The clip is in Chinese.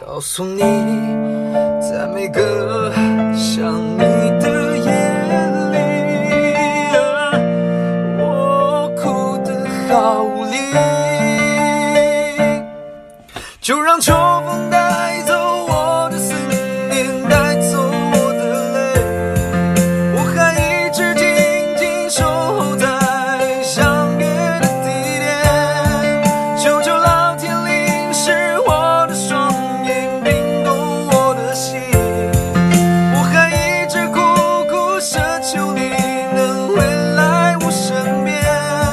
告诉你，在每个想你的夜里，我哭得好无力，就让秋